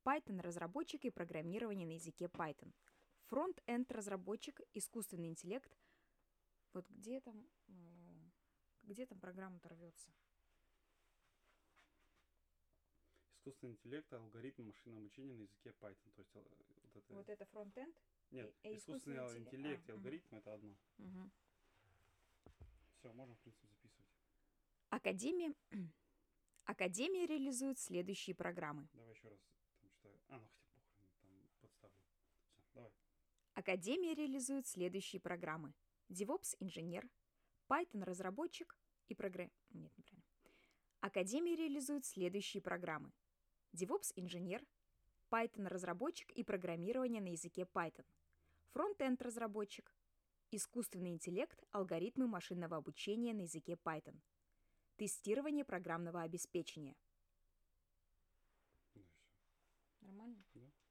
Python-разработчик и программирование на языке Python. Фронт-энд разработчик, искусственный интеллект. Вот где там программа-то рвется? Искусственный интеллект, алгоритм машинного обучения на языке Python. То есть Вот это фронт-энд? Нет, искусственный интеллект и алгоритм это одно. Все, можем, в принципе, записывать. Академия реализует следующие программы. Давай еще раз там читаю. Хотя похрен, там подставлю. Все, давай. Академия реализует следующие программы. DevOps-инженер, Python-разработчик и Нет, неправильно. Академия реализует следующие программы. DevOps-инженер, Python-разработчик и программирование на языке Python. Фронт-энд разработчик, искусственный интеллект, алгоритмы машинного обучения на языке Python. Тестирование программного обеспечения. Да, все. Нормально? Да.